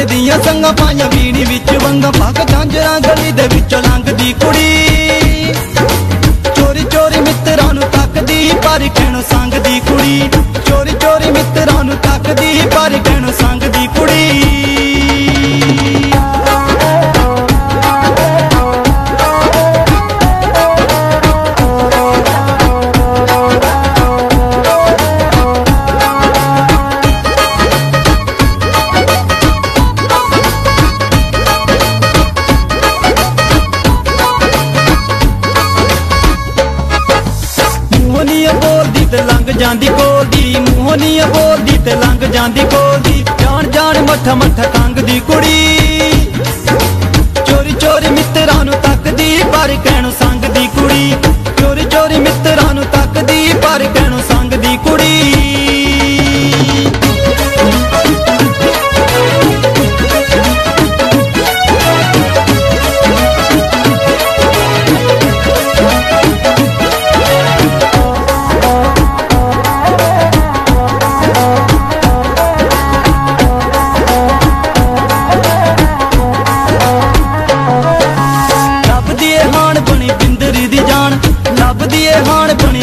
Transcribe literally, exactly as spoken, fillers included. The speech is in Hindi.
दियां संगा पाइयां बीड़ी विच वंगा पग झांजरा गली दे विचों लंघदी कुड़ी चोरी चोरी मित्रां नूं तकदी पर कहणों संगदी कुड़ी चोरी चोरी मित्रां नूं तकदी पर कहणों संगदी कुड़ी बोलदी ते लंघ जांदी कोल दी मूंहों नी बोलदी ते लंघ जांदी कोल दी जान जान मट्ठा मट्ठा कंघदी कुड़ी चोरी चोरी मित्रां नूं तकदी पर कहणों संगदी कुड़ी चोरी चोरी मित्रां नूं तकदी पर कहणों संगदी कुड़ी लभदी हाण बनी